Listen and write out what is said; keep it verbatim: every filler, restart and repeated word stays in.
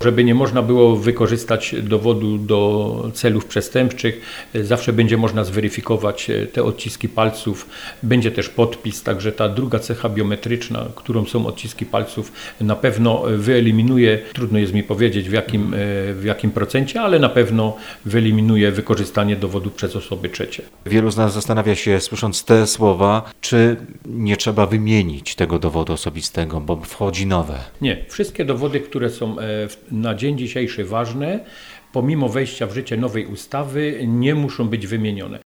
żeby nie można było wykorzystać dowodu do celów przestępczych. Zawsze będzie można zweryfikować te odciski palców. Będzie też podpis, także ta druga cecha biometryczna, którą są odciski palców, na pewno wyeliminuje, trudno jest mi powiedzieć w jakim, w jakim procencie, ale na pewno wyeliminuje wykorzystanie dowodu przez osoby trzecie. Wielu z nas zastanawia się, słysząc te słowa, czy nie trzeba wymienić tego dowodu osobistego, bo wchodzi nowe. Nie, wszystkie dowody, które są na dzień dzisiejszy ważne, pomimo wejścia w życie nowej ustawy, nie muszą być wymienione.